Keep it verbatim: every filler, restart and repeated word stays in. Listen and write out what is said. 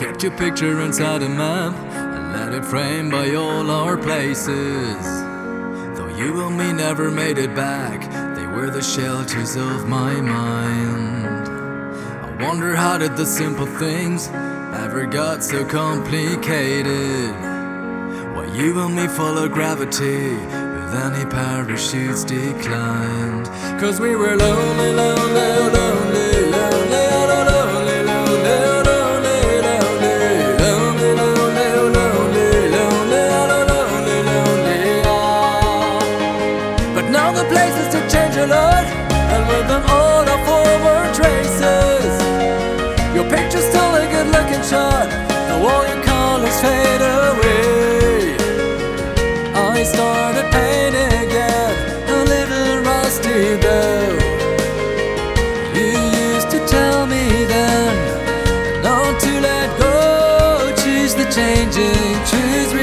Kept your picture inside a map and let it frame by all our places. Though you and me never made it back, they were the shelters of my mind. I wonder how did the simple things ever got so complicated? Why you and me follow gravity with any parachutes declined? Cause we were lonely, lonely, lonely, lonely, lonely, lonely, lonely, lonely, lonely, lonely, lonely, lonely, lonely, ah. But now the places to change a lot, and with them all our forward traces. Your picture's still a good-looking shot, though all your colors fade away. I started painting again, a little rusty though. You used to tell me then not to let go, choose the changing, choose